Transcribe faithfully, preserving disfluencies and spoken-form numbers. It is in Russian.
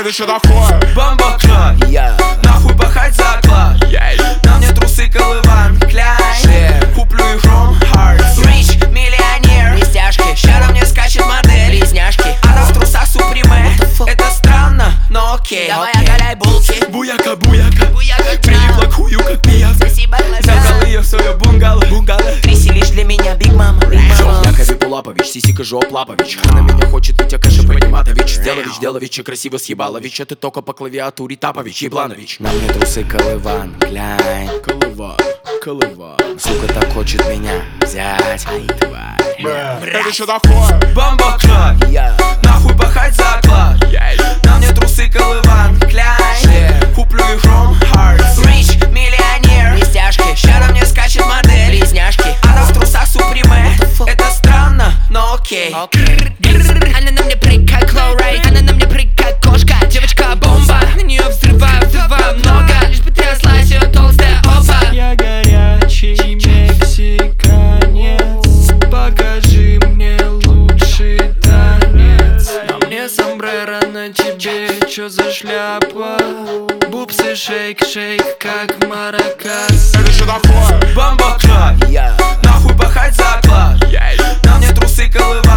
Это что такое? Бомбоклад, Я нахуй пахать заклад. На мне трусы Колыван Кляйн, куплю их Ром Хардс. Рич, миллионер, Блестяшки, ща на мне скачет модель. близняшки. Она в трусах Суприме. Это странно, но окей. Давай окей. оголяй булки. Буяка, буяка, Буяка, прилипла к хую, как пияк. Спасибо, Забрал глаза. ее в свое бунгало, бунгало. Триси лишь для меня, Биг Мама. Якови Пулапович, Сисика Жоп Лапович. Она меня хочет, Витя Кэша Паниматович. Сделович, Делович, красиво съебалович. Это только по клавиатуре Тапович, Ебланович. На мне трусы Колыван Кляйн. Колыван, Колыван. Сука так хочет меня взять. Ай, тварь. Это что такое? Бомбоклад, Я нахуй пахать заклад. На мне трусы Колыван Кляйн, куплю их Ром Хардс. Рич, миллионер, блестяшки, ща на мне скачет модель. близняшки. Она в трусах Суприме. Это странно, но окей. Она на мне прыг как Лоурайд, она на мне прыг как кошка. Девочка бомба, на нее взрываю, взрываю много. Лишь бы тряслась ее толстая опа. Я горячий мексиканец, покажи мне лучший танец. На мне сомбреро, на тебе чё за шляпа? Бупсы шейк, шейк, как маракас. Это что такое? Бомбоклад, Я нахуй пахать заклад. На мне трусы Колыван